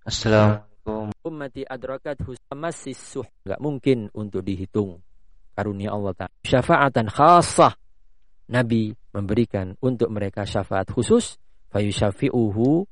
Assalamualaikum. Ummati adrakat husamasis suh. Enggak mungkin untuk dihitung karunia Allah Ta'ala. Syafa'atan khassah. Nabi memberikan untuk mereka syafaat khusus. Fayusyafi'uhu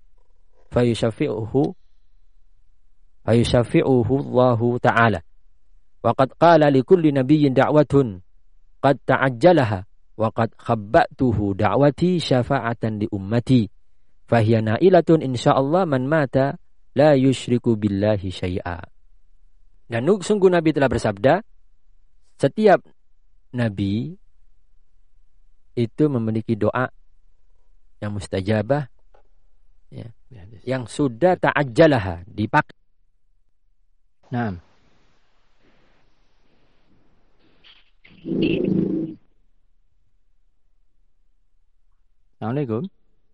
Allahu Ta'ala. Wa qad qala likulli nabiyyin da'watun qad ta'ajjalaha wa qad khabbatuhu da'wati syafa'atan li ummati. Fahiya na'ilatun insyaallah man mata la yusyriku billahi syai'a. Dan sungguh Nabi telah bersabda, setiap Nabi itu memiliki doa yang mustajabah, ya, yang sudah ta'ajjalaha, dipakai. Naam. Assalamualaikum.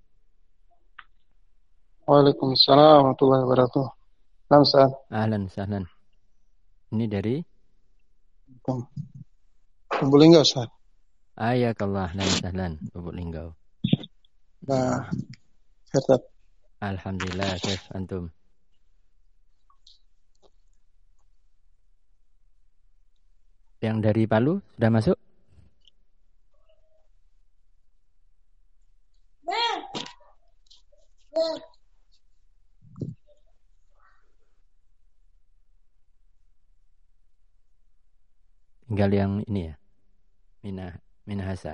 Waalaikumsalam warahmatullahi wabarakatuh. Naam, Ustaz. Ahlan sahlan. Ini dari Lubuk Ustaz. Ayakallah, ahlan sahlan, Lubuk Linggau. Nah, Ustaz. Alhamdulillah, Chef antum. Yang dari Palu sudah masuk? Tinggal yang ini ya, Minahasa.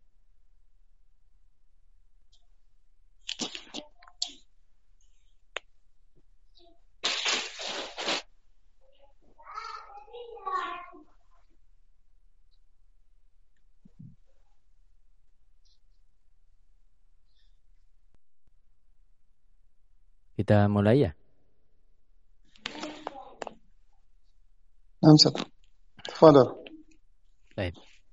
Kita mulai ya? Naam, Ustaz. Tafadhal. Baik.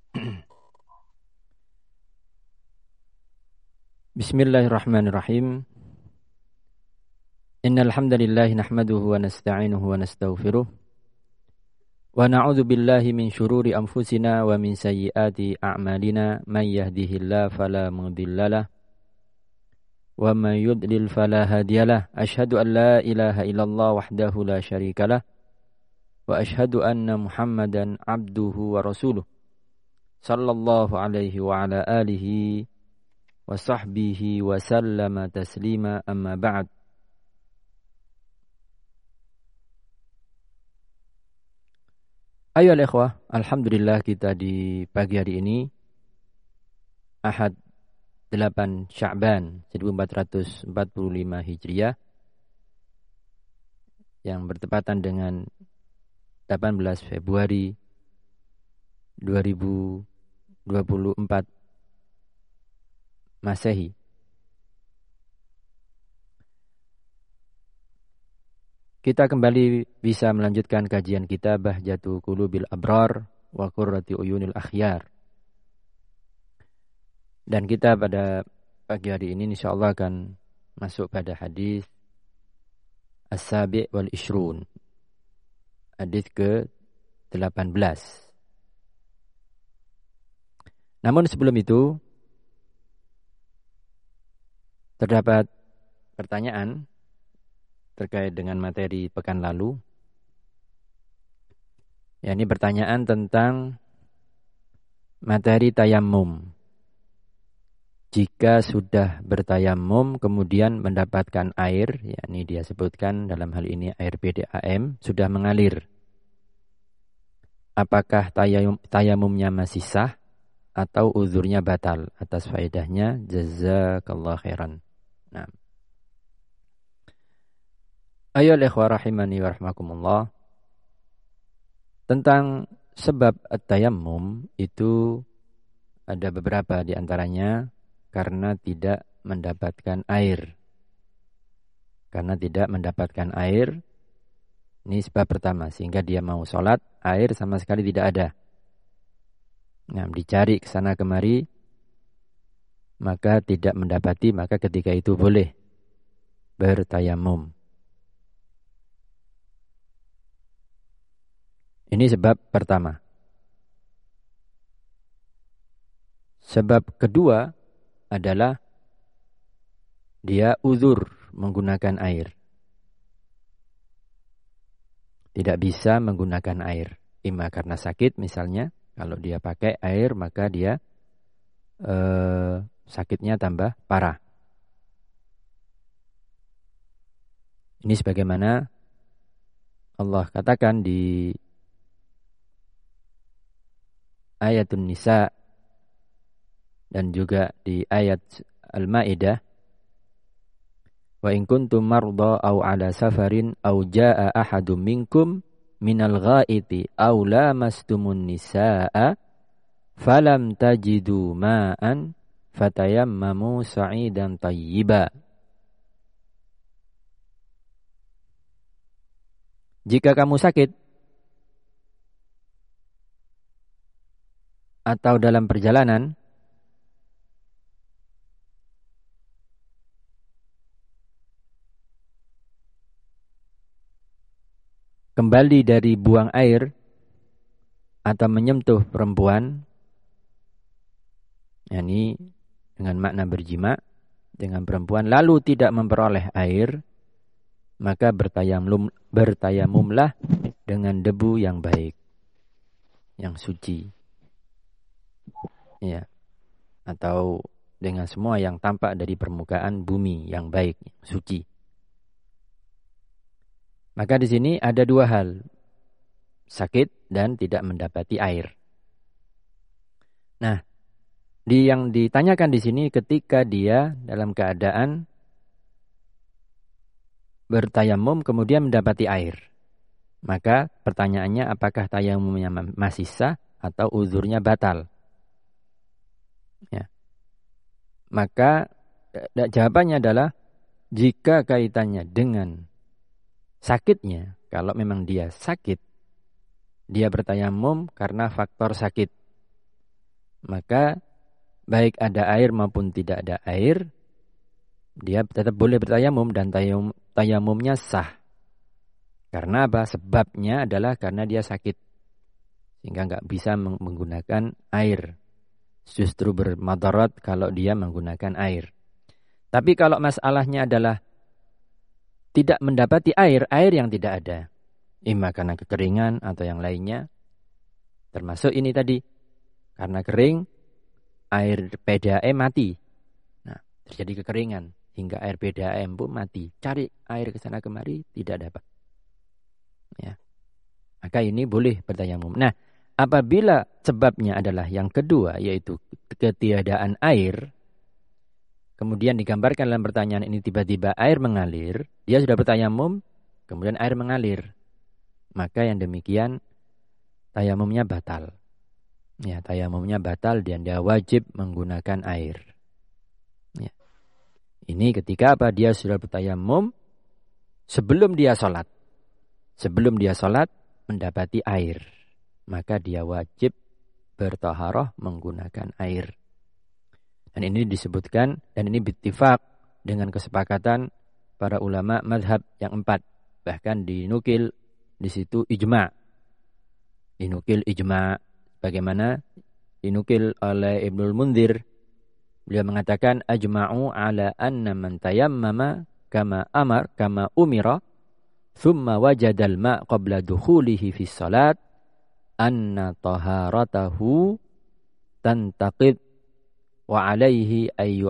Bismillahirrahmanirrahim. Innal hamdalillah nahmaduhu wa nasta'inuhu wa nastaghfiruh. Wa na'udzu billahi min syururi anfusina wa min sayyiati a'malina. Man yahdihillahu fala mudhillalah wa man yudlil fala hadiyalah. Asyhadu an la ilaha illallah wahdahu la syarikalah wa asyhadu anna Muhammadan abduhu wa rasuluh. Sallallahu alaihi wa ala alihi wa sahbihi wa sallama taslima, amma ba'd. Ayo ikhwah, alhamdulillah kita di pagi hari ini Ahad 8 Sya'ban 1445 Hijriah yang bertepatan dengan 18 Februari 2024 Masehi. Kita kembali bisa melanjutkan kajian kita Bahjatu Qulubil Abrar wa Qurrati Uyunil Akhyar. Dan kita pada pagi hari ini insyaallah akan masuk pada hadis As-Sabi' wal Ishrun. Hadis ke-18. Namun sebelum itu terdapat pertanyaan terkait dengan materi pekan lalu. Ya, ini pertanyaan tentang materi tayammum. Jika sudah bertayamum kemudian mendapatkan air, yakni dia sebutkan dalam hal ini air PDAM sudah mengalir. Apakah tayamumnya masih sah atau uzurnya batal? Atas faedahnya jazakallahu khairan. Nah. Ayo ikhwah rahimani wa rahmakumullah. Tentang sebab at-tayammum itu ada beberapa di antaranya karena tidak mendapatkan air. Karena tidak mendapatkan air, ini sebab pertama, sehingga dia mau sholat, air sama sekali tidak ada. Nah, dicari ke sana kemari, maka tidak mendapati, maka ketika itu boleh bertayamum. Ini sebab pertama. Sebab kedua adalah dia uzur menggunakan air. tidak bisa menggunakan air. Ima karena sakit misalnya, kalau dia pakai air maka dia sakitnya tambah parah. Ini sebagaimana Allah katakan di ayatun Nisa dan juga di ayat Al-Maidah, wa in kuntum marda aw ala safarin aw jaa ahadum minkum minal ghaiti aw lamastumun nisaa falam tajidu ma'an fatayammamu sa'idan tayyiba. Jika kamu sakit atau dalam perjalanan kembali dari buang air atau menyentuh perempuan, yakni dengan makna berjima dengan perempuan, lalu tidak memperoleh air, maka bertayamumlah dengan debu yang baik, yang suci, ya, atau dengan semua yang tampak dari permukaan bumi yang baik, yang suci. Maka di sini ada dua hal, sakit dan tidak mendapati air. Nah, yang ditanyakan di sini ketika dia dalam keadaan bertayamum kemudian mendapati air. Maka pertanyaannya apakah tayamumnya masih sah atau uzurnya batal? Ya. Maka jawabannya adalah jika kaitannya dengan sakitnya, kalau memang dia sakit, dia bertayamum karena faktor sakit, maka baik ada air maupun tidak ada air, dia tetap boleh bertayamum dan tayamumnya sah. Karena apa? Sebabnya adalah karena dia sakit, sehingga nggak bisa menggunakan air. Justru bermadarat kalau dia menggunakan air. Tapi kalau masalahnya adalah tidak mendapati air yang tidak ada, imma karena kekeringan atau yang lainnya, termasuk ini tadi, karena kering, air PDAM mati. Nah, terjadi kekeringan hingga air PDAM pun mati. Cari air ke sana kemari tidak dapat. Ya. Maka ini boleh bertayamum. Nah, apabila sebabnya adalah yang kedua, yaitu ketiadaan air, kemudian digambarkan dalam pertanyaan ini tiba-tiba air mengalir, dia sudah bertayamum, kemudian air mengalir, maka yang demikian tayamumnya batal. Ya, tayamumnya batal dan dia wajib menggunakan air. Ya. Ini ketika apa? Dia sudah bertayamum sebelum dia sholat. Sebelum dia sholat mendapati air, maka dia wajib bertaharah menggunakan air. Dan ini disebutkan, dan ini bittifaq dengan kesepakatan para ulama mazhab yang 4. Bahkan dinukil di situ ijma'. Dinukil ijma'. Bagaimana dinukil oleh Ibnul Munzir. Beliau mengatakan ajma'u ala anna man tayammama kama umira thumma wajadal ma' qabla dukhulihi fi salat anna taharatahu tantaqid wa alaihi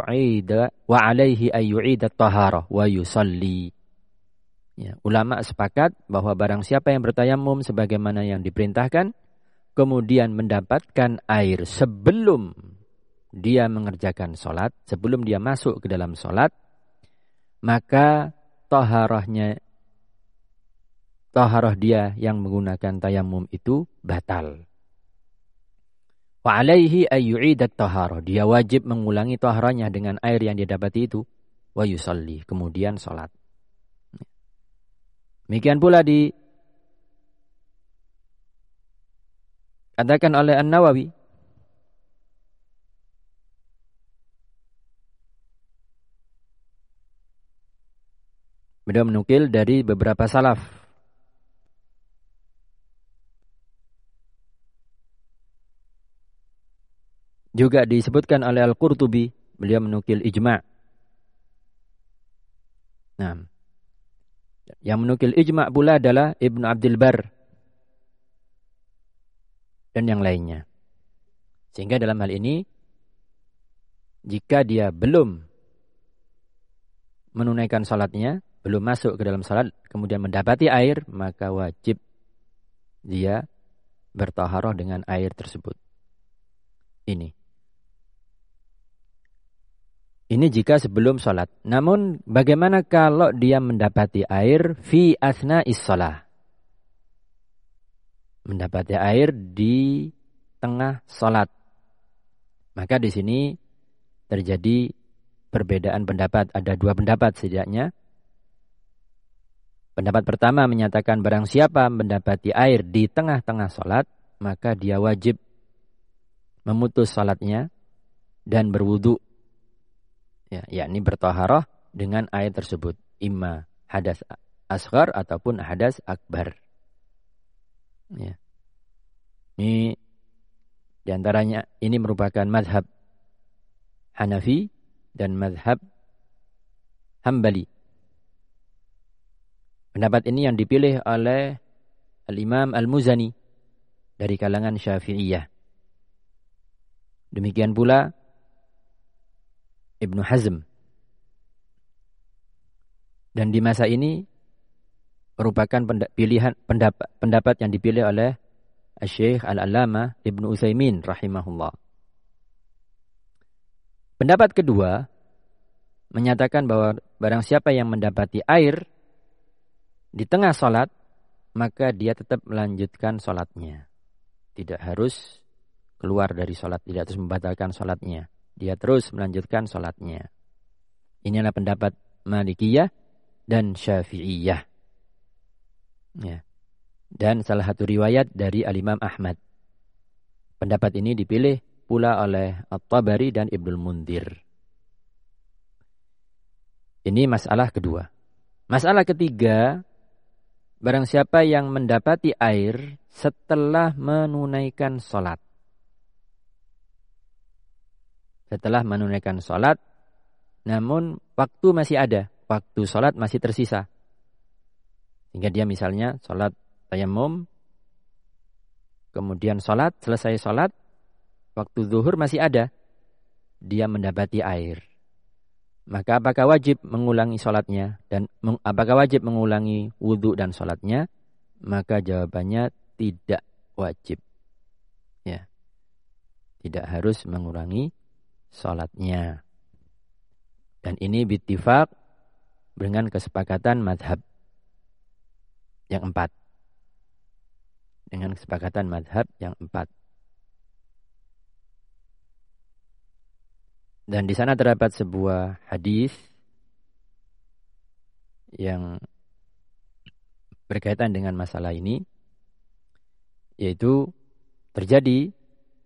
ayyu'ida taharah wa yusalli. Ya, ulama sepakat bahwa barang siapa yang bertayamum sebagaimana yang diperintahkan kemudian mendapatkan air sebelum dia mengerjakan salat, sebelum dia masuk ke dalam salat, maka taharah dia yang menggunakan tayamum itu batal. Wa alaihi ayyu'idat taharah. Dia wajib mengulangi taharahnya dengan air yang dia dapati itu. Wa yusalli. Kemudian salat. Demikian pula dikatakan oleh An-Nawawi. Beliau menukil dari beberapa salaf. Juga disebutkan oleh Al-Qurtubi, beliau menukil ijma'. Nah, Yang menukil ijma' pula adalah Ibnu Abdul Bar dan yang lainnya. Sehingga dalam hal ini, jika dia belum menunaikan salatnya, belum masuk ke dalam salat, kemudian mendapati air, maka wajib dia bertaharah dengan air tersebut. Ini jika sebelum salat. Namun bagaimana kalau dia mendapati air fi asna'is shalah? Mendapati air di tengah salat. Maka di sini terjadi perbedaan pendapat. Ada dua pendapat setidaknya. Pendapat pertama menyatakan barang siapa mendapati air di tengah-tengah salat, maka dia wajib memutus salatnya dan berwudu. Yakni bertaharah dengan air tersebut. Imma hadas asghar ataupun hadas akbar. Ya. Ini diantaranya ini merupakan mazhab Hanafi dan mazhab Hambali. Pendapat ini yang dipilih oleh Al-Imam Al-Muzani dari kalangan Syafi'iyah. Demikian pula Ibnu Hazm. Dan di masa ini merupakan pendapat yang dipilih oleh Syekh Al-Allamah Ibnu Utsaimin rahimahullah. Pendapat kedua menyatakan bahwa barang siapa yang mendapati air di tengah salat, maka dia tetap melanjutkan salatnya. Tidak harus keluar dari salat, tidak harus membatalkan salatnya. Dia terus melanjutkan salatnya. Inilah pendapat Malikiyah dan Syafi'iyah. Ya. Dan salah satu riwayat dari Al-Imam Ahmad. Pendapat ini dipilih pula oleh At-Tabari dan Ibnul Mundir. Ini masalah kedua. Masalah ketiga, barang siapa yang mendapati air setelah menunaikan salat. Setelah menunaikan salat, namun waktu masih ada, waktu salat masih tersisa. Sehingga dia misalnya salat tayammum, kemudian salat, selesai salat, waktu zuhur masih ada, dia mendapati air. Maka apakah wajib mengulangi salatnya dan apakah wajib mengulangi wudu dan salatnya? Maka jawabannya tidak wajib. Ya. Tidak harus mengulangi salatnya. Dan ini bittifaq dengan kesepakatan mazhab yang 4. Dengan kesepakatan mazhab yang 4. Dan di sana terdapat sebuah hadis yang berkaitan dengan masalah ini, yaitu terjadi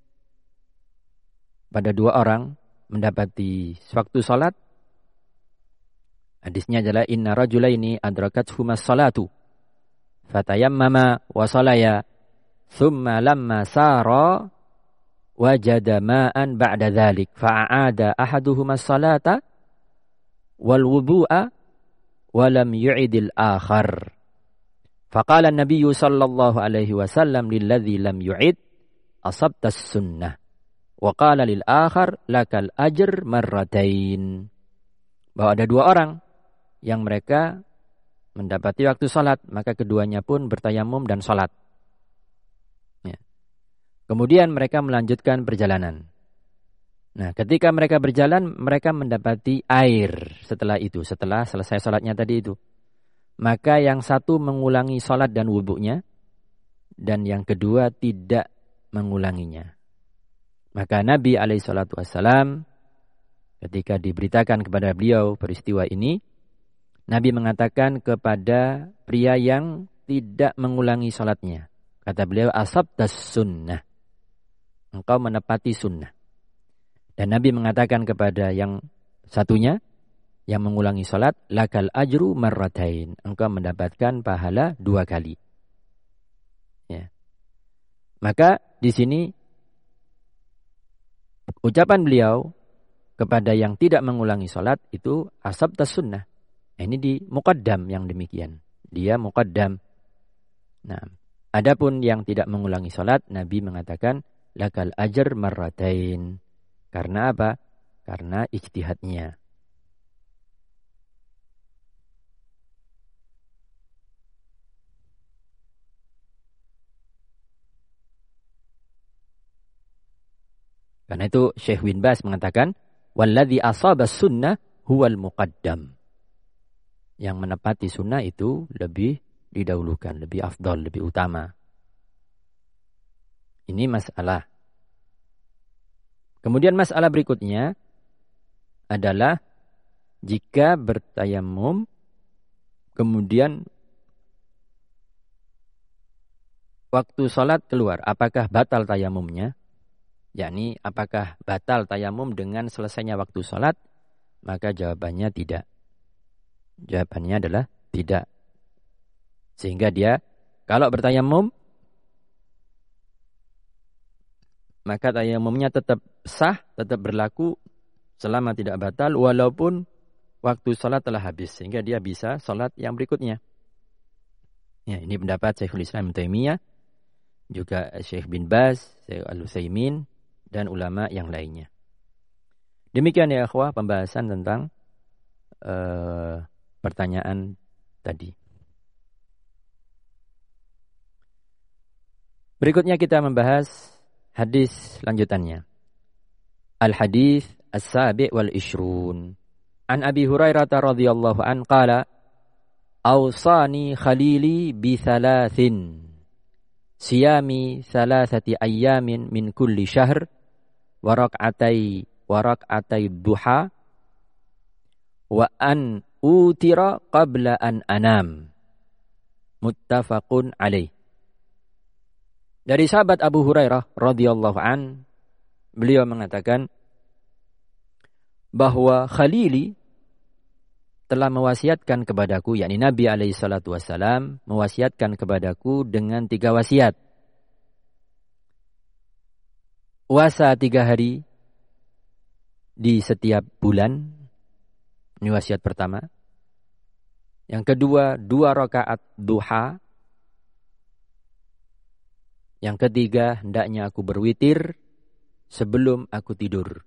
pada dua orang mendapati waktu salat. Hadisnya adalah inna rajulaini adrakathuma salatu fatayammama wa salaya thumma lamma sara wajada ma'an ba'da dhalik fa'aada ahaduhuma salata wal wudu'a wa lam yu'idil akhar. Faqala an-nabiy sallallahu alaihi wasallam lilladzi lam yu'id asabtas sunnah. Wa qala lil akhar lakal ajr marratain. Bahwa ada dua orang yang mereka mendapati waktu salat, maka keduanya pun bertayamum dan salat. Ya. Kemudian mereka melanjutkan perjalanan. Nah, ketika mereka berjalan, mereka mendapati air setelah itu, setelah selesai salatnya tadi itu. Maka yang satu mengulangi salat dan wudunya, dan yang kedua tidak mengulanginya. Maka Nabi SAW ketika diberitakan kepada beliau peristiwa ini, Nabi mengatakan kepada pria yang tidak mengulangi salatnya. Kata beliau, asabtas sunnah. Engkau menepati sunnah. Dan Nabi mengatakan kepada yang satunya, yang mengulangi salat, lakal ajru marratain. Engkau mendapatkan pahala 2 kali. Ya. Maka di sini ucapan beliau kepada yang tidak mengulangi salat itu asabtas sunnah. Ini di muqaddam yang demikian. dia muqaddam. Nah, adapun yang tidak mengulangi salat, Nabi mengatakan lakal ajr marratain. Karena apa? Karena ijtihadnya. Karena itu Syekh bin Baz mengatakan walladzi asaba sunnah huwal muqaddam. Yang menepati sunnah itu lebih didahulukan, lebih afdal, lebih utama. Ini masalah. Kemudian masalah berikutnya adalah jika bertayamum kemudian waktu salat keluar, apakah batal tayamumnya? Yakni apakah batal tayamum dengan selesainya waktu salat? Maka jawabannya tidak. Jawabannya adalah tidak. Sehingga dia kalau bertayamum maka tayamumnya tetap sah, tetap berlaku selama tidak batal walaupun waktu salat telah habis, sehingga dia bisa salat yang berikutnya. Ya, ini pendapat Syekhul Islam Ibnu Taimiyah, juga Syekh bin Baz, Syekh Al-Utsaimin dan ulama yang lainnya. Demikian ya akhwah pembahasan tentang pertanyaan tadi. Berikutnya kita membahas hadis lanjutannya. Al-hadis as-sabi' wal ishrun. An Abi Hurairah radhiyallahu an qala awsani khalili bi thalathin. Siyami thalathati ayyamin min kulli syahr wa rak'atai duha wa an utira qabla an anam. Muttafaqun alaih. Dari sahabat Abu Hurairah radhiyallahu an, beliau mengatakan bahwa Khalili telah mewasiatkan kepadaku, yakni Nabi alaihi salatu wasalam mewasiatkan kepadaku dengan 3 wasiat. Puasa 3 hari di setiap bulan. Ini wasiat pertama. Yang kedua, 2 rakaat duha. Yang ketiga, hendaknya aku berwitir sebelum aku tidur.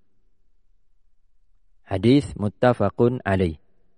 Hadis muttafaqun alaih.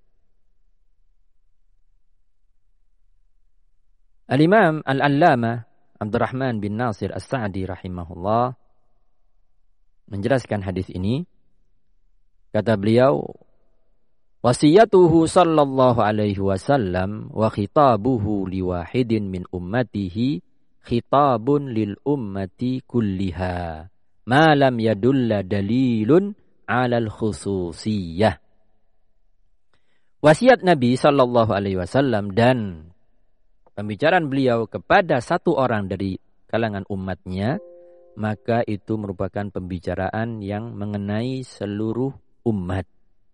Al-Imam Al-Allamah Abdurrahman bin Nasir As-Sa'di rahimahullah menjelaskan hadis ini. Kata beliau, wasiyatuhu sallallahu alaihi wasallam wa khitabuhu liwahidin min ummatihi khitabun lil ummati kulliha ma lam yadulla dalilun alal khususiyah. Wasiat Nabi sallallahu alaihi wasallam dan pembicaraan beliau kepada satu orang dari kalangan umatnya, maka itu merupakan pembicaraan yang mengenai seluruh umat.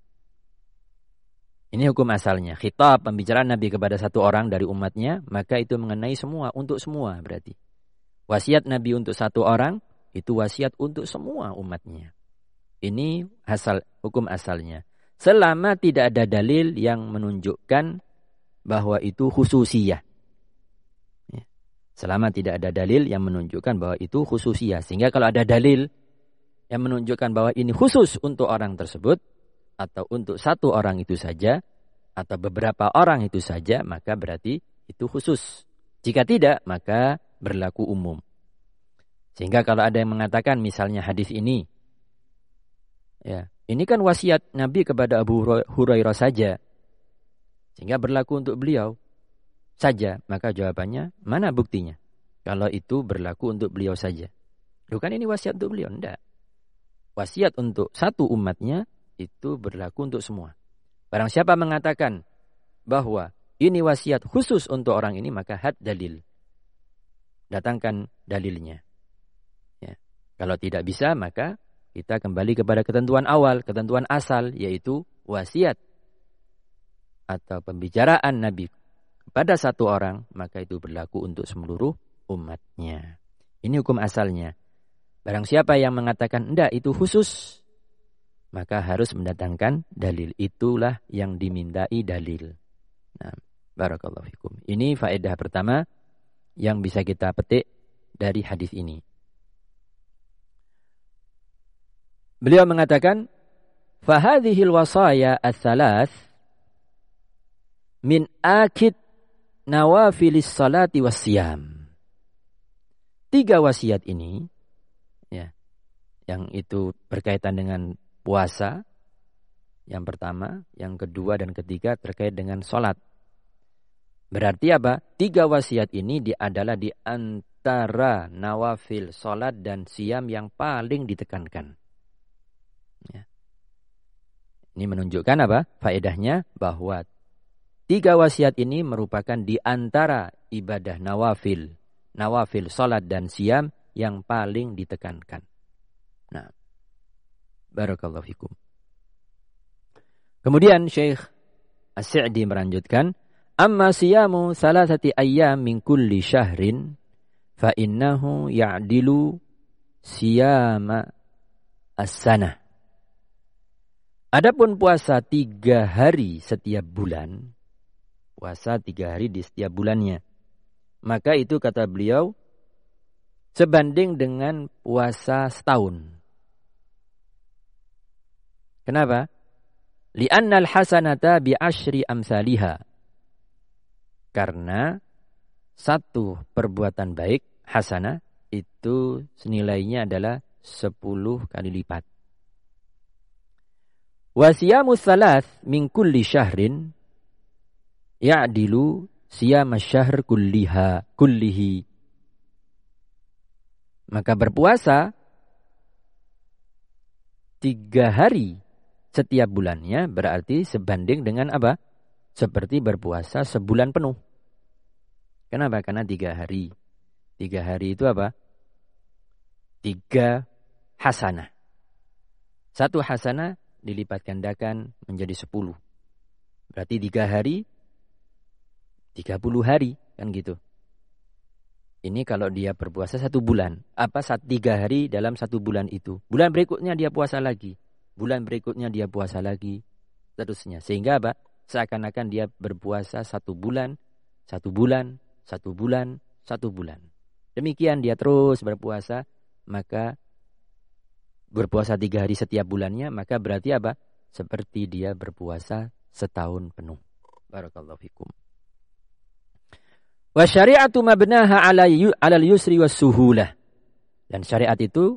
Ini hukum asalnya. Khitab, pembicaraan Nabi kepada satu orang dari umatnya, maka itu mengenai semua, untuk semua berarti. Wasiat Nabi untuk satu orang, itu wasiat untuk semua umatnya. Ini hukum asalnya. Selama tidak ada dalil yang menunjukkan bahwa itu khususiyah. Ya. Selama tidak ada dalil yang menunjukkan bahwa itu khususiyah. Sehingga kalau ada dalil yang menunjukkan bahwa ini khusus untuk orang tersebut, atau untuk satu orang itu saja, atau beberapa orang itu saja, maka berarti itu khusus. Jika tidak, maka berlaku umum. Sehingga kalau ada yang mengatakan misalnya hadis ini, ya, ini kan wasiat Nabi kepada Abu Hurairah saja, sehingga berlaku untuk beliau saja, maka jawabannya, mana buktinya? Kalau itu berlaku untuk beliau saja. Bukan ini wasiat untuk beliau, enggak. Wasiat untuk satu umatnya, itu berlaku untuk semua. Barang siapa mengatakan bahwa ini wasiat khusus untuk orang ini, maka had dalil. Datangkan dalilnya. Ya. Kalau tidak bisa, maka kita kembali kepada ketentuan awal, ketentuan asal, yaitu wasiat atau pembicaraan Nabi kepada satu orang, maka itu berlaku untuk seluruh umatnya. Ini hukum asalnya. Barang siapa yang mengatakan enggak, itu khusus, maka harus mendatangkan dalil. Itulah yang dimintai dalil. Nah, Barakallahu fikum. Ini faedah pertama yang bisa kita petik dari hadis ini. Beliau mengatakan, "Fahadhil wasaya ats-tsalaats min akid nawafilis salati wassiyam." 3 wasiat ini, ya, yang itu berkaitan dengan puasa, yang pertama, yang kedua dan ketiga terkait dengan salat. Berarti apa? 3 wasiat ini adalah di antara nawafil salat dan siyam yang paling ditekankan. Ya. Ini menunjukkan apa? Faedahnya bahwa 3 wasiat ini merupakan di antara ibadah nawafil salat dan siyam yang paling ditekankan. Nah, barakallahu fikum. Kemudian Syekh As-Sa'di melanjutkan, "Amma siyamu salasati ayyam min kulli syahrin fa innahu ya'dilu siyama as-sanah." Adapun puasa 3 hari setiap bulan, puasa 3 hari di setiap bulannya, maka itu kata beliau sebanding dengan puasa setahun. Kenapa? Li'annal hasanata bi'asyri amsalihha. Karena satu perbuatan baik, hasanah, itu senilainya adalah 10 kali lipat. Wa siyamus salats min kulli syahrin ya'dilu siyamas syahr kullihi. Maka berpuasa 3 hari setiap bulannya berarti sebanding dengan apa? Seperti berpuasa sebulan penuh. Kenapa? Karena 3 hari. 3 hari itu apa? 3 hasanah. 1 hasanah dilipat gandakan menjadi 10. Berarti 3 hari, 30 hari. Kan gitu. Ini kalau dia berpuasa 1 bulan. Apa 3 hari dalam 1 bulan itu? Bulan berikutnya dia puasa lagi. Bulan berikutnya dia puasa lagi. Terusnya. Sehingga apa? Seakan-akan dia berpuasa 1 bulan, 1 bulan, 1 bulan, 1 bulan. Demikian dia terus berpuasa. Maka berpuasa 3 hari setiap bulannya, maka berarti apa? Seperti dia berpuasa setahun penuh. Barakallahu fikum. Wa syari'atu mabnaha 'alal yusri was suhulah. Dan syariat itu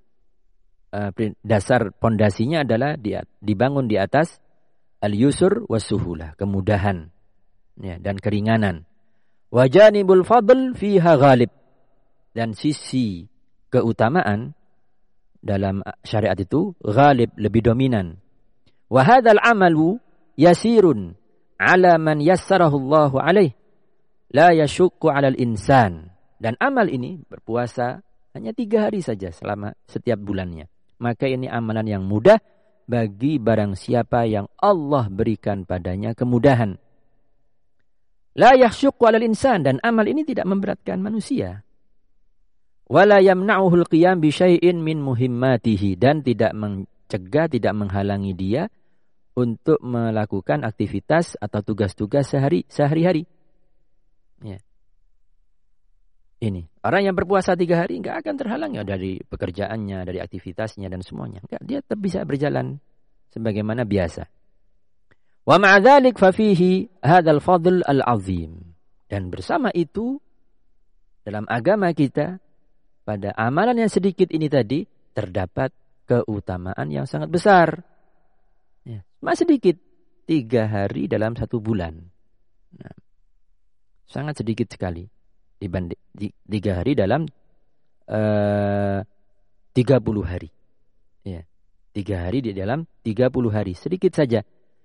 dasar pondasinya adalah dibangun di atas al-yusr was suhulah, kemudahan, ya, dan keringanan. Wa janibul fadl fiha ghalib. Dan sisi keutamaan dalam syariat itu ghalib, lebih dominan. Wa hadzal amalu yasirun ala man yassarahu Allahu alaih la yashukku 'alal insan. Dan amal ini berpuasa hanya 3 hari saja selama setiap bulannya. Maka ini amalan yang mudah bagi barang siapa yang Allah berikan padanya kemudahan. La yashukku 'alal insan, dan amal ini tidak memberatkan manusia. Wala yamna'uhul qiyam bi syai'in min muhimmatihi, dan tidak mencegah, tidak menghalangi dia untuk melakukan aktivitas atau tugas-tugas sehari-hari. Ya. Ini orang yang berpuasa 3 hari enggak akan terhalang ya dari pekerjaannya, dari aktivitasnya dan semuanya. Enggak, dia tetap bisa berjalan sebagaimana biasa. Wa ma'a dzalik fa fihi hadzal fadl al-'azim. Dan bersama itu dalam agama kita pada amalan yang sedikit ini tadi terdapat keutamaan yang sangat besar. Ya, masih sedikit, 3 hari dalam 1 bulan. Nah, sangat sedikit sekali dibanding 3 hari dalam 30 hari. Ya, 3 hari di dalam 30 hari, sedikit saja.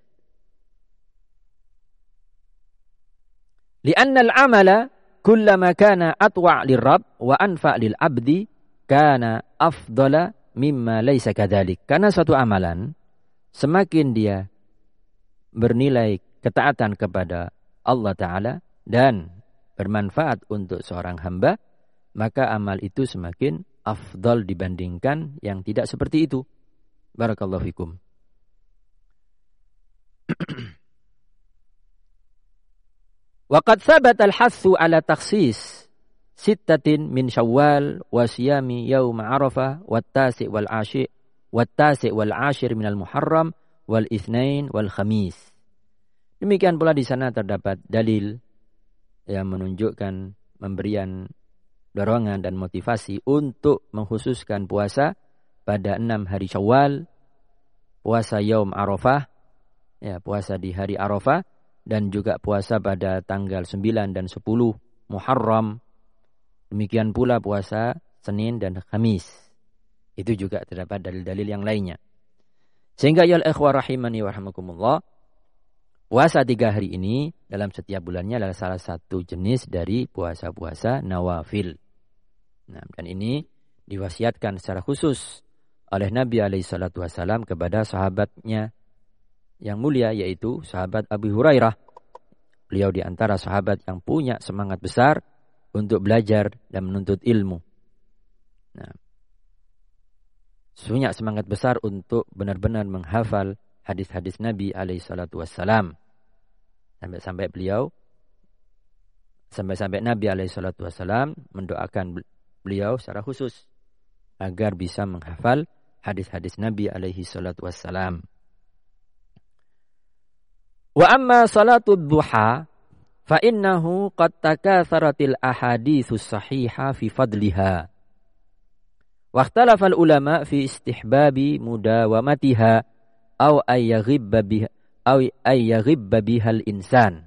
Li'anna al-amala kullama kana atwa' lirrabb wa anfa' lil 'abdi kana afdala mimma laysa kadzalik. Karena suatu amalan semakin dia bernilai ketaatan kepada Allah Ta'ala dan bermanfaat untuk seorang hamba, maka amal itu semakin afdal dibandingkan yang tidak seperti itu. Barakallahu fikum. qad thabata al-hassu ala takhsis sittatin min Syawal wa siyami yaum Arafah wat-tasi' wal-ashir minal Muharram wal Itsnain wal Khamis. Demikian pula di sana terdapat dalil yang menunjukkan memberian dorongan dan motivasi untuk mengkhususkan puasa pada 6 hari Syawal, puasa yaum Arafah, ya, puasa di hari Arafah, dan juga puasa pada tanggal 9 dan 10 Muharram. Demikian pula puasa Senin dan Kamis. Itu juga terdapat dalil-dalil yang lainnya. Sehingga ya ikhwah rahimani wa rahimakumullah, puasa 3 hari ini dalam setiap bulannya adalah salah satu jenis dari puasa-puasa nawafil. Nah, dan ini diwasiatkan secara khusus oleh Nabi SAW kepada sahabatnya yang mulia, yaitu sahabat Abu Hurairah. Beliau di antara sahabat yang punya semangat besar untuk belajar dan menuntut ilmu. Nah, punya semangat besar untuk benar-benar menghafal hadis-hadis Nabi SAW. Sampai Nabi SAW mendoakan beliau secara khusus agar bisa menghafal hadis-hadis Nabi SAW. Wa amma salatul duha fa innahu qad takatsaratil ahaditsus sahihah fi fadliha. Wa ikhtalafa al ulama fi istihbabi mudawamatiha aw ay yaghibba biha al insan.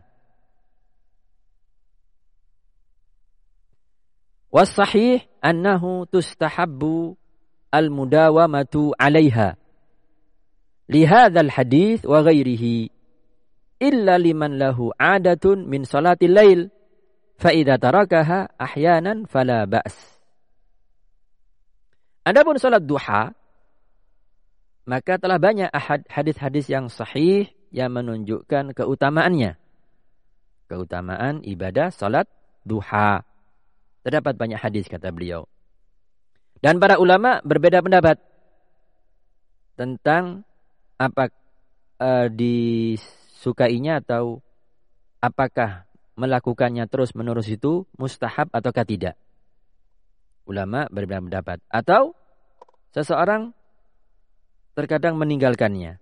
Was sahih annahu tustahabbu al mudawamatu 'alaiha. Li hadzal hadits wa ghairihi illa liman lahu 'adatun min salatil lail fa idza tarakaha ahyanan fala ba's. Adapun salat duha, maka telah banyak hadis-hadis yang sahih yang menunjukkan keutamaannya. Keutamaan ibadah salat duha. Terdapat banyak hadis kata beliau. Dan para ulama berbeda pendapat tentang apa disukainya atau apakah melakukannya terus-menerus itu mustahab ataukah tidak. Ulama berbeda pendapat. Atau seseorang terkadang meninggalkannya.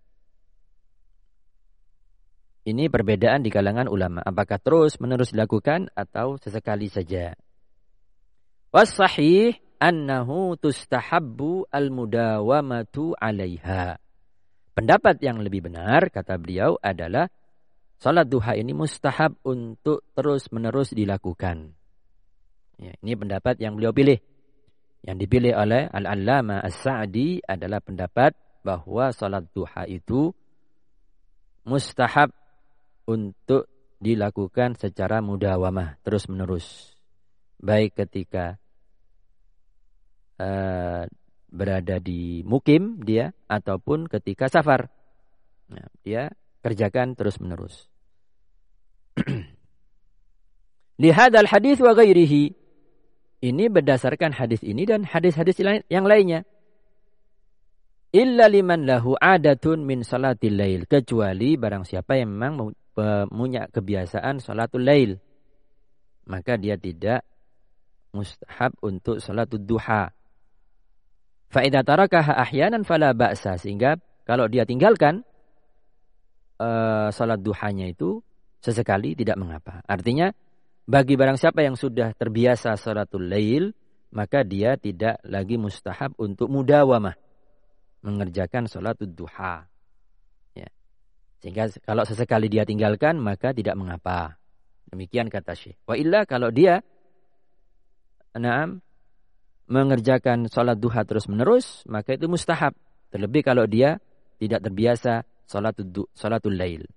Ini perbedaan di kalangan ulama. Apakah terus-menerus dilakukan atau sesekali saja. Was sahih annahu tustahabbu al-mudawamatu 'alaiha. Pendapat yang lebih benar kata beliau adalah salat duha ini mustahab untuk terus-menerus dilakukan. Ya, ini pendapat yang beliau pilih. Yang dipilih oleh Al-Allamah As-Sa'di adalah pendapat bahwa salat duha itu mustahab untuk dilakukan secara mudawamah, terus-menerus. Baik ketika berada di mukim dia ataupun ketika safar. Nah, dia kerjakan terus-menerus. Lihadal hadis wa ghairihi. Ini berdasarkan hadis ini dan hadis-hadis yang lainnya. Illa liman lahu adatun min salatil lail. Kecuali barang siapa yang memang punya kebiasaan salatul lail. Maka dia tidak mustahab untuk salatul duha. Fa idza tarakaha ahyanan fala ba'sa. Sehingga kalau dia tinggalkan salat duhanya itu sesekali tidak mengapa. Artinya bagi barang siapa yang sudah terbiasa salatul lail, maka dia tidak lagi mustahab untuk mudawamah mengerjakan salatul duha. Ya. Sehingga kalau sesekali dia tinggalkan maka tidak mengapa. Demikian kata Syekh. Wa illa kalau dia mengerjakan salat duha terus-menerus, maka itu mustahab. Terlebih kalau dia tidak terbiasa salatul lail.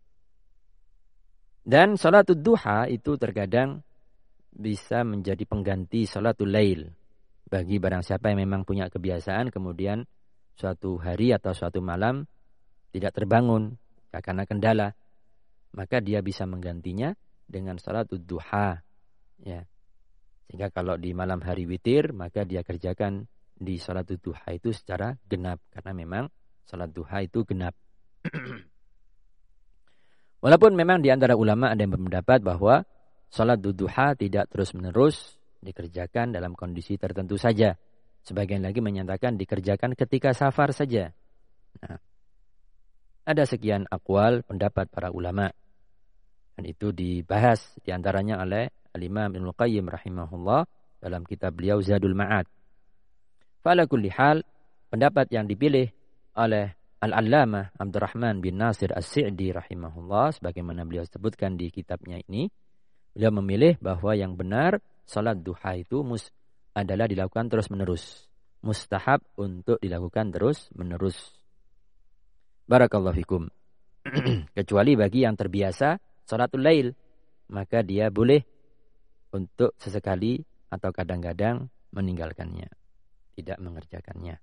Dan salatul duha itu terkadang bisa menjadi pengganti salatul lail. Bagi barang siapa yang memang punya kebiasaan, kemudian suatu hari atau suatu malam tidak terbangun karena kendala, maka dia bisa menggantinya dengan salatul duha. Ya. Sehingga kalau di malam hari witir, maka dia kerjakan di salat duha itu secara genap. Karena memang salat duha itu genap. Walaupun memang di antara ulama ada yang berpendapat bahwa salat duha tidak terus-menerus dikerjakan dalam kondisi tertentu saja. Sebagian lagi menyatakan dikerjakan ketika safar saja. Nah, ada sekian aqwal pendapat para ulama. Dan itu dibahas diantaranya oleh Al-Imam Ibnul Qayyim rahimahullah dalam kitab beliau Zadul Ma'ad. Fala kulli hal, pendapat yang dipilih oleh Al-Allamah Abdurrahman bin Nasir As-Sa'di rahimahullah, sebagaimana beliau sebutkan di kitabnya ini, beliau memilih bahwa yang benar salat duha itu adalah dilakukan terus-menerus. Mustahab untuk dilakukan terus-menerus. Barakallahu fikum. Kecuali bagi yang terbiasa salatul lail, maka dia boleh untuk sesekali atau kadang-kadang meninggalkannya, tidak mengerjakannya.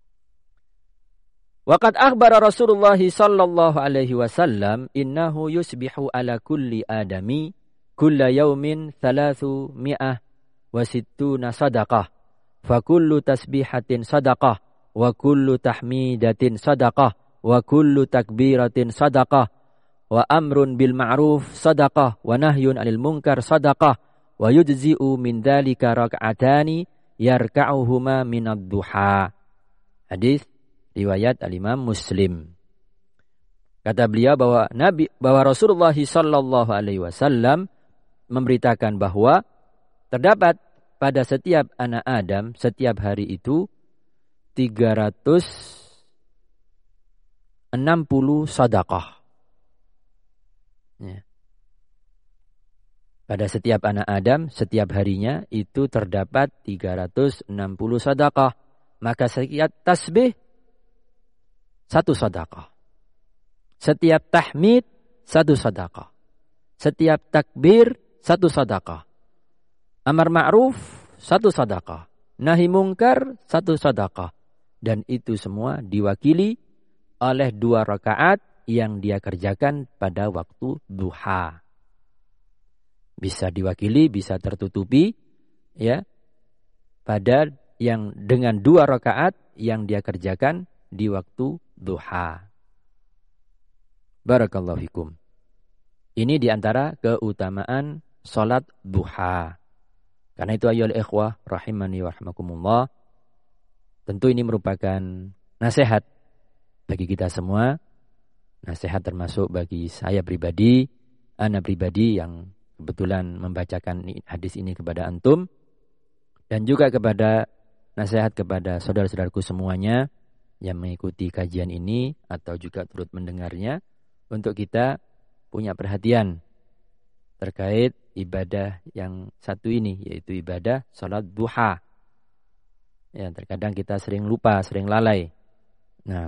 Waqad akhbara Rasulullah sallallahu alaihi wasallam innahu yusbihu ala kulli adami kulla yaumin 360 sadaqah fa kullu tasbihatin sadaqah wa kullu tahmidatin sadaqah wa kullu takbiratin sadaqah wa amrun bil ma'ruf sadaqah wa nahyun 'anil munkar sadaqah wa yujzi'u min dzalika rak'atani yarka'uhuma minad duha. Hadis riwayat Al-Imam Muslim. Kata beliau bahwa Rasulullah sallallahu alaihi wasallam memberitakan bahwa terdapat pada setiap anak Adam setiap hari itu 360 sedekah. Ya. Pada setiap anak Adam setiap harinya itu terdapat 360 sedekah. Maka setiap tasbih 1 sedekah. Setiap tahmid 1 sedekah. Setiap takbir 1 sedekah. Amar ma'ruf 1 sedekah. Nahi mungkar 1 sedekah. Dan itu semua diwakili oleh 2 rakaat yang dia kerjakan pada waktu duha. Bisa diwakili, bisa tertutupi, ya, pada yang dengan 2 rakaat yang dia kerjakan di waktu duha. Barakallahu fikum. Ini diantara keutamaan salat duha. Karena itu ayyuhal ikhwah rahimani wa rahmakumullah, tentu ini merupakan nasihat bagi kita semua. Nasihat termasuk bagi saya pribadi, ana pribadi yang kebetulan membacakan hadis ini kepada antum, dan juga kepada nasihat kepada saudara-saudaraku semuanya yang mengikuti kajian ini atau juga turut mendengarnya, untuk kita punya perhatian terkait ibadah yang satu ini, yaitu ibadah salat duha. Ya, terkadang kita sering lupa, sering lalai. Nah,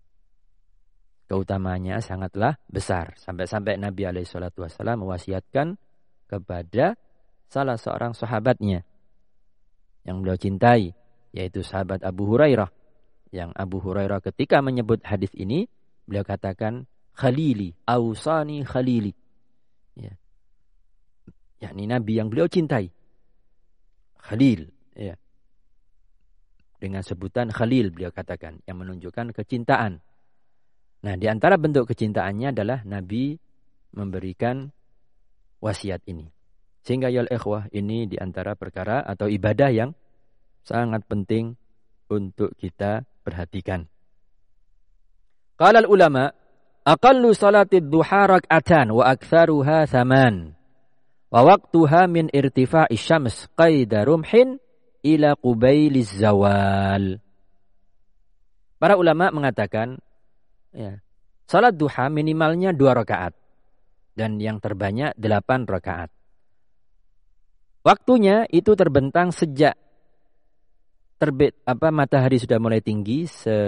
keutamaannya sangatlah besar. Sampai-sampai Nabi SAW mewasiatkan kepada salah seorang sahabatnya yang beliau cintai, yaitu sahabat Abu Hurairah. Yang Abu Hurairah ketika menyebut hadis ini, beliau katakan, Khalili, awsani Khalili. Ya. Yakni Nabi yang beliau cintai. Khalil. Ya. Dengan sebutan Khalil beliau katakan, yang menunjukkan kecintaan. Nah, di antara bentuk kecintaannya adalah Nabi memberikan wasiat ini. Sehingga ya ikhwah, ini di antara perkara atau ibadah yang sangat penting untuk kita perhatikan. Qala al-ulama, aqallu salatid duha rak'atan wa aktsaruha 8. Wa waqtuha min irtifa'i syams qaida rumhin ila qubailiz zawal. Para ulama mengatakan, ya, salat duha minimalnya 2 rakaat dan yang terbanyak 8 rakaat. Waktunya itu terbentang sejak terbit matahari sudah mulai tinggi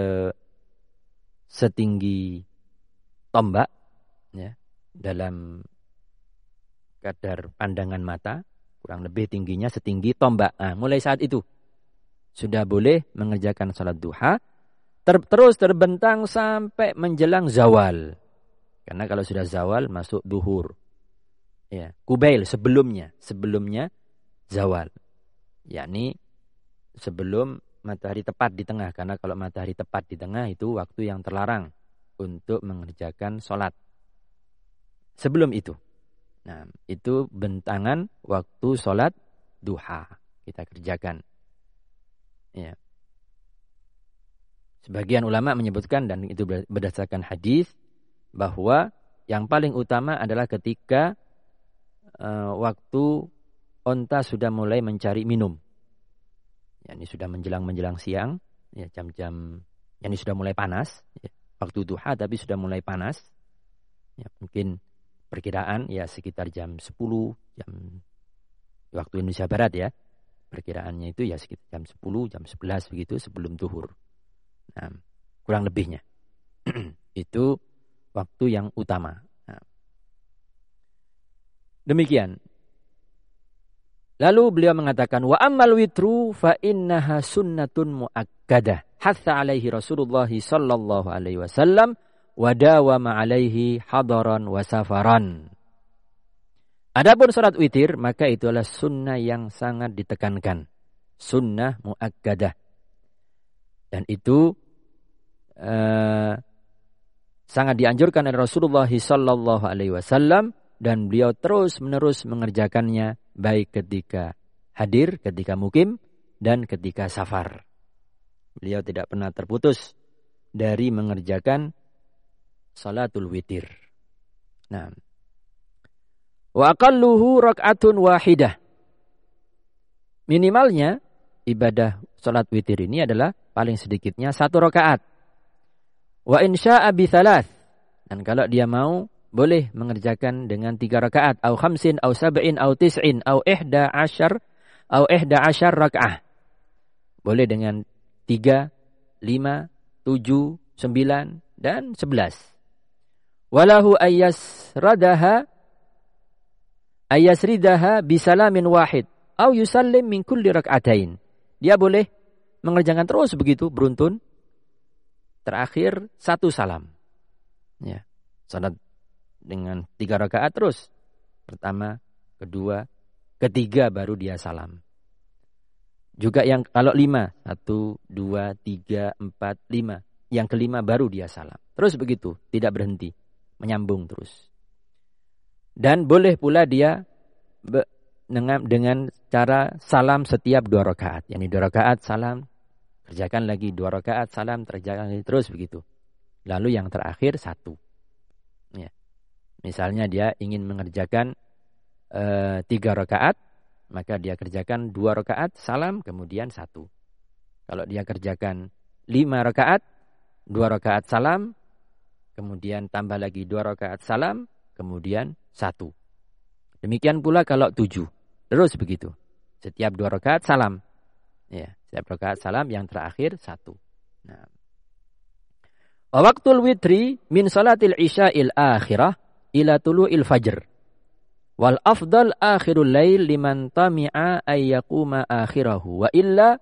setinggi tombak, ya, dalam kadar pandangan mata, kurang lebih tingginya setinggi tombak. Nah, mulai saat itu sudah boleh mengerjakan salat duha, terus terbentang sampai menjelang zawal. Karena kalau sudah zawal masuk duhur. Ya, kubail sebelumnya zawal. Yakni sebelum matahari tepat di tengah, karena kalau matahari tepat di tengah itu waktu yang terlarang untuk mengerjakan sholat. sebelum itu. Nah, itu bentangan waktu sholat duha kita kerjakan. Ya. Sebagian ulama menyebutkan, dan itu berdasarkan hadis, bahwa yang paling utama adalah ketika waktu onta sudah mulai mencari minum. Ya, ini sudah menjelang siang, ya, jam-jam, ya, ini sudah mulai panas, ya, waktu duha tapi sudah mulai panas. Ya, mungkin perkiraan ya sekitar jam 10, jam waktu Indonesia Barat ya. Perkiraannya itu ya sekitar jam 10, jam 11 begitu sebelum zuhur. Nah, kurang lebihnya. Itu waktu yang utama. Nah, demikian. Lalu beliau mengatakan, wa ammal witru fa innaha sunnatun muakkadah hatha alaihi Rasulullah sallallahu alaihi wasallam wa dawama alaihi hadaran wa safaran. Adapun salat witir, maka itu adalah sunnah yang sangat ditekankan. Sunnah muakkadah. Dan itu sangat dianjurkan oleh Rasulullah sallallahu alaihi wasallam, dan beliau terus-menerus mengerjakannya baik ketika hadir, ketika mukim, dan ketika safar. Beliau tidak pernah terputus dari mengerjakan salatul witir. Nah, wa aqalluhu rak'atun wahidah. Minimalnya ibadah salat witir ini adalah paling sedikitnya 1 rakaat. Wa in syaa'a bi thalath. Dan kalau dia mau, boleh mengerjakan dengan 3 rakaat, au khamsin, au sab'in, au tis'in, au 11 raka'ah. Boleh dengan 3, 5, 7, 9, dan 11. Walahu ayyasridaha bisalamin wahid, au yusallim min kulli rak'atain. Dia boleh mengerjakan terus begitu, beruntun. Terakhir 1 salam. Ya, salat dengan 3 rakaat terus. Pertama, kedua, ketiga baru dia salam. Juga yang kalau 5, 1, 2, 3, 4, 5. Yang kelima baru dia salam. Terus begitu, tidak berhenti. Menyambung terus. Dan boleh pula dia dengan cara salam setiap 2 rakaat. Yani 2 rakaat salam, kerjakan lagi 2 rakaat salam, kerjakan lagi terus begitu. Lalu yang terakhir 1. Ya. Misalnya dia ingin mengerjakan 3 rakaat, maka dia kerjakan 2 rakaat, salam, kemudian 1. Kalau dia kerjakan 5 rakaat, 2 rakaat salam, kemudian tambah lagi 2 rakaat salam, kemudian 1. Demikian pula kalau 7. Terus begitu. Setiap 2 rakaat salam. Ya, setiap rakaat salam, yang terakhir 1. Nah. Wa waqtul witri min salatil isya'il akhirah ila tulu'il fajr. Wal afdal akhirul lail liman tami'a ay yaquma akhirahu wa illa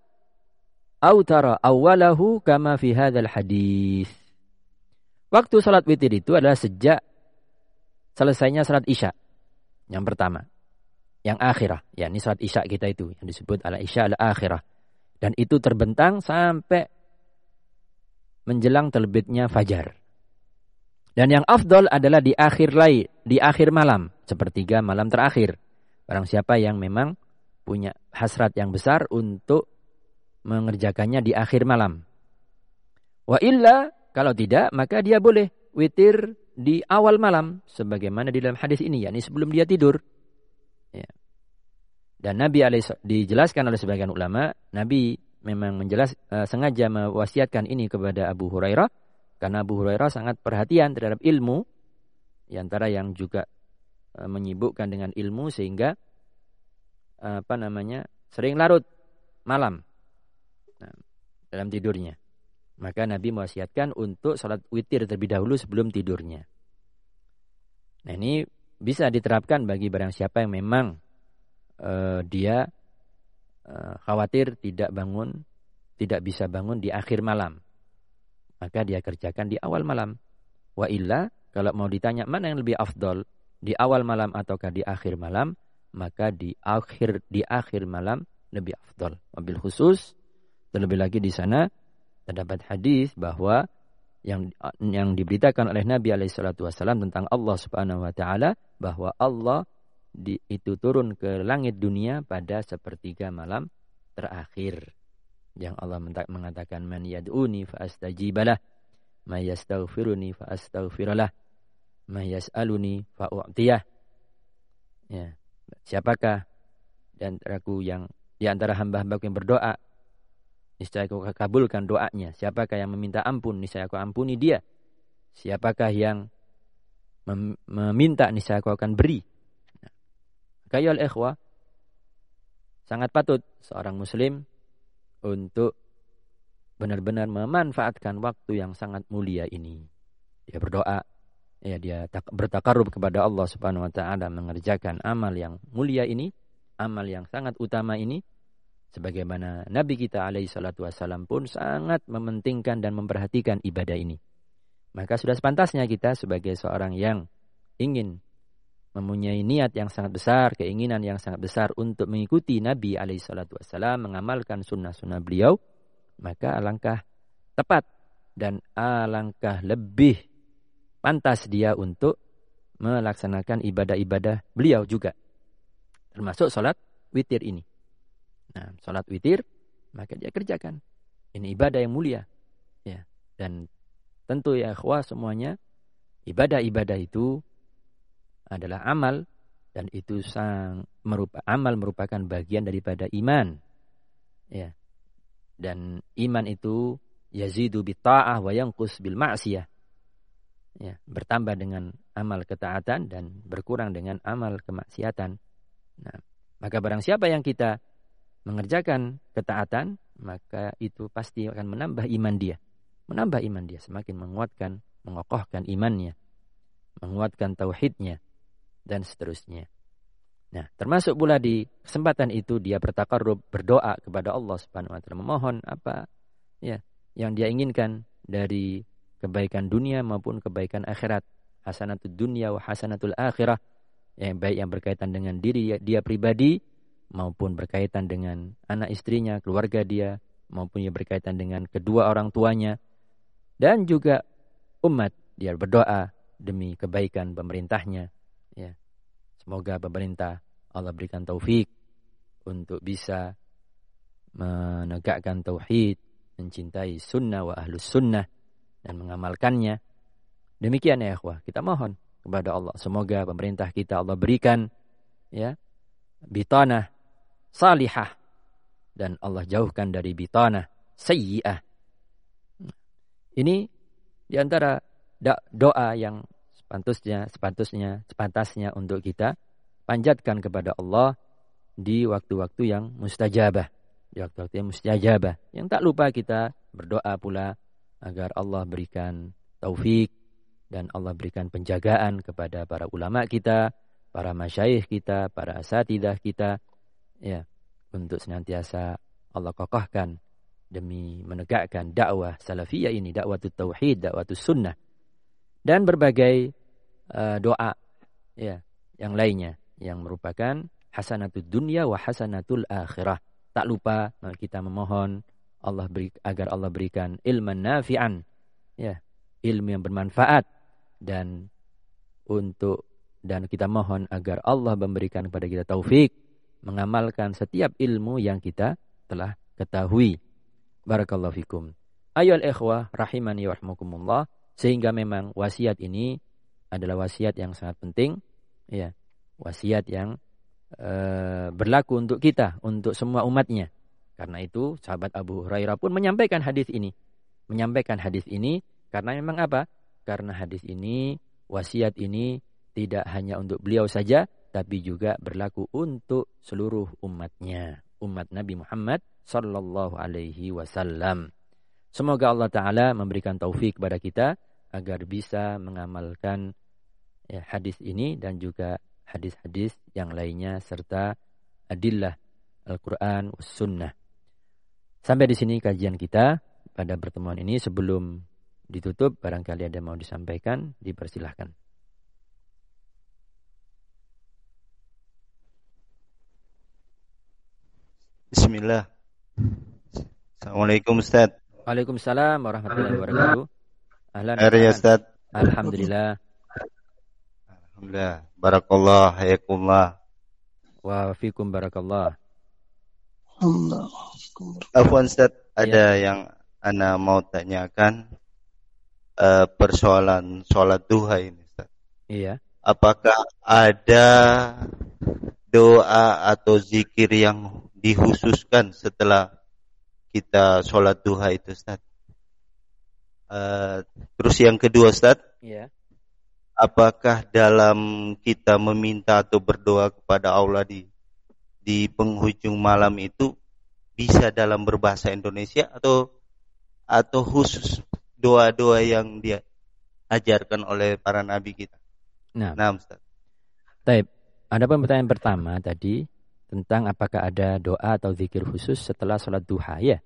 autara awwalahu kama fi hadzal hadis. Waktu salat witir itu adalah sejak selesainya salat isya. Yang pertama, yang akhirah, yakni salat isya kita itu yang disebut al isya al akhirah. Dan itu terbentang sampai menjelang terbitnya fajar. Dan yang afdal adalah di akhir malam, sepertiga malam terakhir. Barang siapa yang memang punya hasrat yang besar untuk mengerjakannya di akhir malam. Wa illa, kalau tidak, maka dia boleh witir di awal malam, sebagaimana di dalam hadis ini, yakni sebelum dia tidur. Ya. Dan Nabi dijelaskan oleh sebagian ulama, Nabi memang sengaja mewasiatkan ini kepada Abu Hurairah, karena Abu Hurairah sangat perhatian terhadap ilmu, di antara yang juga menyibukkan dengan ilmu sehingga sering larut malam dalam tidurnya. Maka Nabi mewasiatkan untuk salat witir terlebih dahulu sebelum tidurnya. Nah, ini bisa diterapkan bagi barang siapa yang memang dia khawatir tidak bisa bangun di akhir malam. Maka dia kerjakan di awal malam. Wa illa, kalau mau ditanya mana yang lebih afdol, di awal malam ataukah di akhir malam, maka di akhir malam lebih afdol. Wabil khusus, terlebih lagi di sana terdapat hadis bahwa yang diberitakan oleh Nabi alaihi salatu wasallam tentang Allah Subhanahu wa taala, bahwa Allah itu turun ke langit dunia pada sepertiga malam terakhir. Yang Allah mengatakan, man yad'uni fa astajibalah, may yastaghfiruni fa astaghfiralah, may yas'aluni fa u'tiyah. Ya, siapakah dan aku yang di antara hamba-hambaku yang berdoa, niscaya aku kabulkan doanya. Siapakah yang meminta ampun, niscaya aku ampuni dia. Siapakah yang meminta, niscaya aku akan beri. Kayal ikhwah, sangat patut seorang muslim untuk benar-benar memanfaatkan waktu yang sangat mulia ini. Dia berdoa, ya, dia bertakarrub kepada Allah Subhanahu wa taala, mengerjakan amal yang mulia ini, amal yang sangat utama ini. Sebagaimana Nabi kita alaihi salatu wassalam pun sangat mementingkan dan memperhatikan ibadah ini. Maka sudah sepantasnya kita sebagai seorang yang ingin mempunyai niat yang sangat besar, keinginan yang sangat besar untuk mengikuti Nabi alaihi salatu wassalam, mengamalkan sunnah-sunnah beliau, maka alangkah tepat dan alangkah lebih pantas dia untuk melaksanakan ibadah-ibadah beliau juga. Termasuk sholat witir ini. Nah, sholat witir, maka dia kerjakan. Ini ibadah yang mulia. Ya. Dan tentu ya ikhwah semuanya, ibadah-ibadah itu adalah amal, dan itu amal merupakan bagian daripada iman. Ya. Dan iman itu yazidu bitta'ah wa yanqus bil ma'siyah. Ya, bertambah dengan amal ketaatan dan berkurang dengan amal kemaksiatan. Nah, maka barang siapa yang kita mengerjakan ketaatan, maka itu pasti akan menambah iman dia. Menambah iman dia, semakin menguatkan, mengokohkan imannya, menguatkan tauhidnya, dan seterusnya. Nah, termasuk pula di kesempatan itu dia bertakarrub, berdoa kepada Allah Subhanahu wa taala, memohon apa ya yang dia inginkan dari kebaikan dunia maupun kebaikan akhirat. Hasanatud dunya wa hasanatul akhirah. Yang baik yang berkaitan dengan diri dia pribadi, maupun berkaitan dengan anak istrinya, keluarga dia, maupun yang berkaitan dengan kedua orang tuanya, dan juga umat. Dia berdoa demi kebaikan pemerintahnya. Ya. Semoga pemerintah Allah berikan taufik untuk bisa menegakkan tauhid, mencintai sunnah wa ahlus sunnah, dan mengamalkannya. Demikian ya ikhwah, kita mohon kepada Allah, semoga pemerintah kita Allah berikan ya bitanah salihah, dan Allah jauhkan dari bitanah sayyi'ah. Ini diantara doa yang sepantasnya untuk kita panjatkan kepada Allah di waktu-waktu yang mustajabah. Di waktu-waktu yang mustajabah. Yang tak lupa kita berdoa pula agar Allah berikan taufik dan Allah berikan penjagaan kepada para ulama kita, para masyayikh kita, para asatidah kita, ya, untuk senantiasa Allah kokohkan demi menegakkan dakwah salafiyah ini, dakwatut tauhid, dakwatus sunnah, dan berbagai doa ya yang lainnya yang merupakan hasanatud dunya wa hasanatul akhirah. Tak lupa kita memohon agar Allah berikan ilman nafi'an, ya, ilmu yang bermanfaat, dan kita mohon agar Allah memberikan kepada kita taufik mengamalkan setiap ilmu yang kita telah ketahui. Barakallahu fikum. Ayyuhal ikhwah rahimani wa rahmakumullah. Sehingga memang wasiat ini adalah wasiat yang sangat penting, ya, wasiat yang berlaku untuk kita, untuk semua umatnya. Karena itu sahabat Abu Hurairah pun menyampaikan hadis ini. Karena memang apa? Karena hadis ini, wasiat ini tidak hanya untuk beliau saja, tapi juga berlaku untuk seluruh umatnya, umat Nabi Muhammad sallallahu alaihi wasallam. Semoga Allah Ta'ala memberikan taufik kepada kita agar bisa mengamalkan ya, hadis ini dan juga hadis-hadis yang lainnya serta adillah Al-Quran was Sunnah. Sampai di sini kajian kita pada pertemuan ini. Sebelum ditutup, barangkali ada yang mau disampaikan, dipersilahkan. Bismillah. Assalamualaikum Ustaz. Waalaikumsalam warahmatullahi wabarakatuh. Ahlan Ya wa Ustaz. Alhamdulillah. Alhamdulillah. Barakallah, hayakumullah. Wa fikum barakallah. Alhamdulillah. Afwan Ustaz, Ya. ada yang ana mau tanyakan persoalan sholat duha ini Ustaz. Iya. Apakah ada doa atau zikir yang dikhususkan setelah kita sholat duha itu Ustaz? Terus yang kedua Ustaz, Iya. apakah dalam kita meminta atau berdoa kepada Allah di penghujung malam itu bisa dalam berbahasa Indonesia atau khusus doa-doa yang dia ajarkan oleh para nabi kita? Nah, Ustaz. Taib. Adapun pertanyaan pertama tadi tentang apakah ada doa atau zikir khusus setelah sholat duha, ya?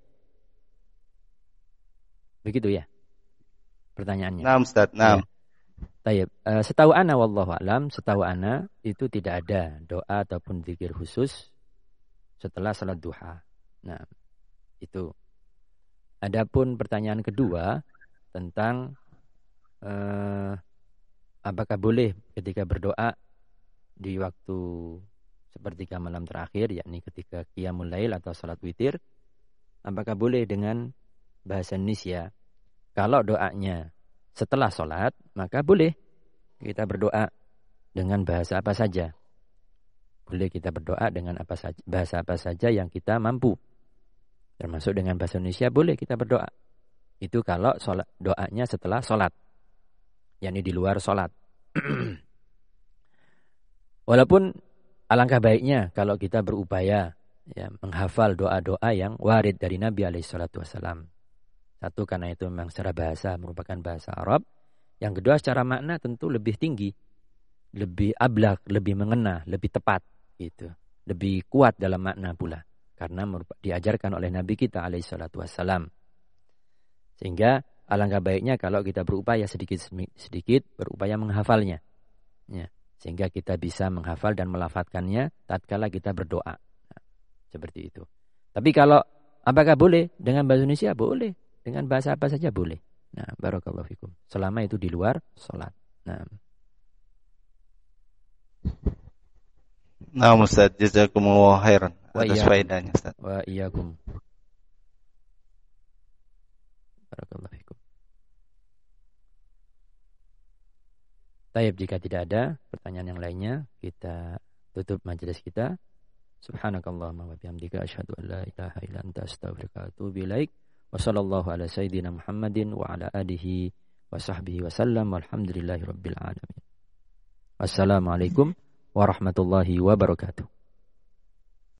Begitu ya? Pertanyaannya. Ustaz. Ya. Taib. Setahu ana wallahu alam, setahu ana itu tidak ada doa ataupun zikir khusus setelah sholat duha. Nah, itu. Adapun pertanyaan kedua tentang apakah boleh ketika berdoa di waktu sepertiga malam terakhir, yakni ketika qiyamul lail atau salat witir, apakah boleh dengan bahasa Indonesia? Kalau doanya setelah sholat, maka boleh kita berdoa dengan bahasa apa saja. Boleh kita berdoa dengan bahasa apa saja yang kita mampu. Termasuk dengan bahasa Indonesia boleh kita berdoa. Itu kalau doanya setelah sholat, yakni di luar sholat. Walaupun alangkah baiknya kalau kita berupaya ya, menghafal doa-doa yang warid dari Nabi SAW. Satu, karena itu memang secara bahasa merupakan bahasa Arab. Yang kedua, secara makna tentu lebih tinggi, lebih ablak, lebih mengena, lebih tepat, gitu. Lebih kuat dalam makna pula, karena diajarkan oleh Nabi kita SAW. Sehingga alangkah baiknya kalau kita berupaya sedikit berupaya menghafalnya, ya, sehingga kita bisa menghafal dan melafadzkannya tatkala kita berdoa. Nah, seperti itu. Tapi kalau apakah boleh dengan bahasa Indonesia? Boleh. Dengan bahasa apa saja boleh. Nah, barakallahu fikum. Selama itu di luar sholat. Nah, Ustaz, jazakumullah khairan atas faedahnya Ustaz. Wa iyyakum. Barakallahu fikum. Taib, jika tidak ada pertanyaan yang lainnya, kita tutup majelis kita. Subhanakallahumma wa bihamdika asyhadu an la ilaha illa anta astaghfiruka wa atubu ilaik. Wa sallallahu ala sayyidina Muhammadin wa ala alihi wa sahbihi wa sallam walhamdulillahi rabbil alamin. Wassalamualaikum warahmatullahi wabarakatuh.